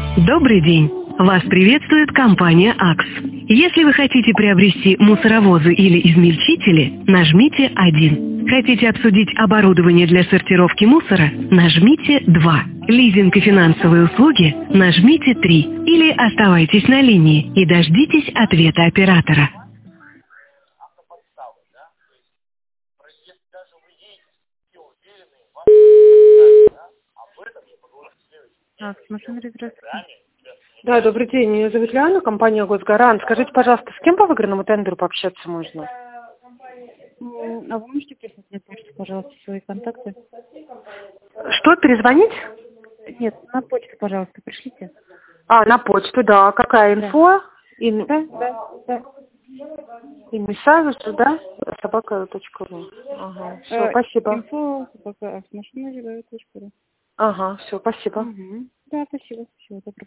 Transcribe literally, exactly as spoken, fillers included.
Добрый день! Вас приветствует компания АКС. Если вы хотите приобрести мусоровозы или измельчители, нажмите один. Хотите обсудить оборудование для сортировки мусора? Нажмите два. Лизинг и финансовые услуги? Нажмите три. Или оставайтесь на линии и дождитесь ответа оператора. АКС, машина здравствуйте. Да, добрый день. Меня зовут Лиана, компания «Госгарант». Скажите, пожалуйста, с кем по выигранному тендеру пообщаться можно? М, А вы можете прислать мне почту, пожалуйста, свои контакты? Что, перезвонить? Нет, на почту, пожалуйста, пришлите. А, на почту, да. Какая Да. инфо? Ин... Да, да, да. Инмисавис, да? собака точка ру. Ага, все, Э, спасибо. Инфо, пока, машина точка ру. Ага, все, спасибо. Угу. Да, спасибо. Всего доброго.